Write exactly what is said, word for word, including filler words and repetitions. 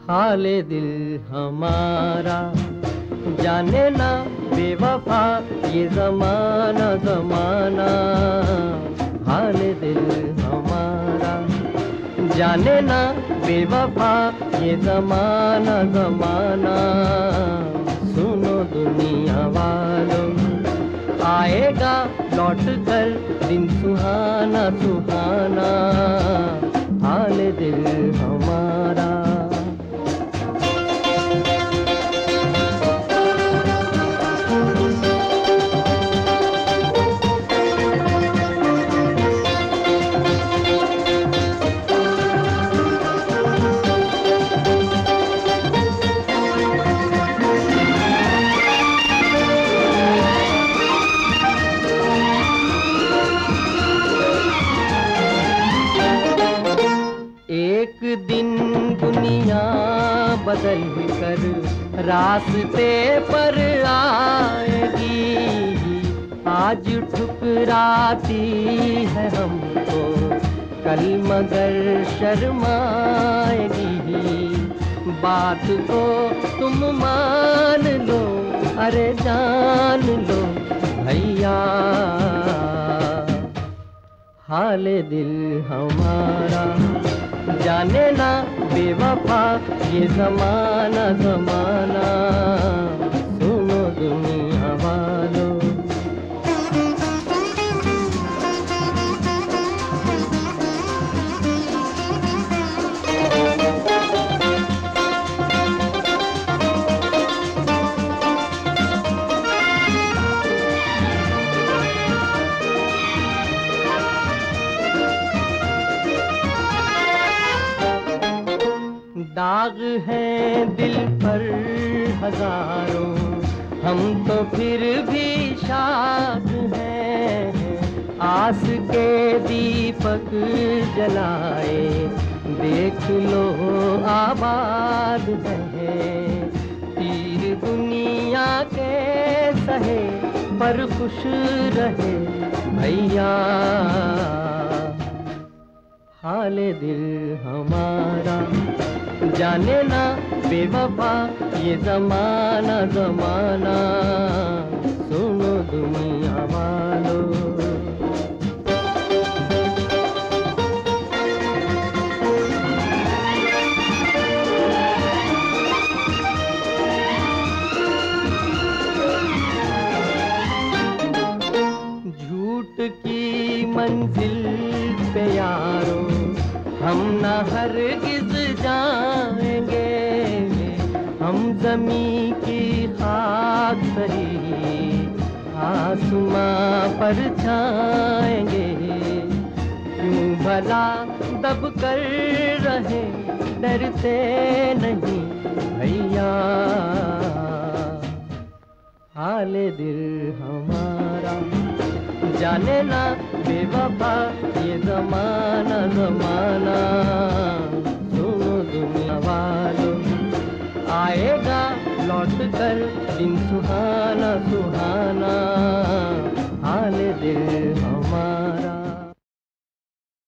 हाले दिल हमारा जाने ना बेवफा ये ज़माना ज़माना। हाले दिल हमारा जाने ना बेवफा ये ज़माना ज़माना। सुनो दुनिया वालों आएगा लौट कर दिन सुहाना सुहाना। हाले दिल हमारा एक दिन दुनिया बदल कर रास्ते पर आएगी। आज ठुकराती है हमको कल मगर शर्माएगी। बात को तुम मान लो अरे जान लो भैया। हाले दिल हमारा जाने ना बेवफा ये ज़माना ज़माना। सुनो दुनिया वालों दाग हैं दिल पर हजारों हम तो फिर भी शाद हैं। आस के दीपक जलाए देख लो आबाद हैं। तीर दुनिया के सहे पर खुश रहे भैया। हाले दिल हमारा जाने ना बेवफा ये ज़माना ज़माना। सुनो दुनिया वालों झूठ की मंजिल पे यारों हम न हरगिज़ जाएंगे। हम ज़मीं की खाक सही आसमां पर छाएंगे। क्यों भला दब कर रहे डरते नहीं भैया। हाले दिल हमारा जाने ना बेवफा ये ज़माना ज़माना। सुनो दुनिया वालों आएगा लौट कर दिन सुहाना सुहाना। हाले दिल हमारा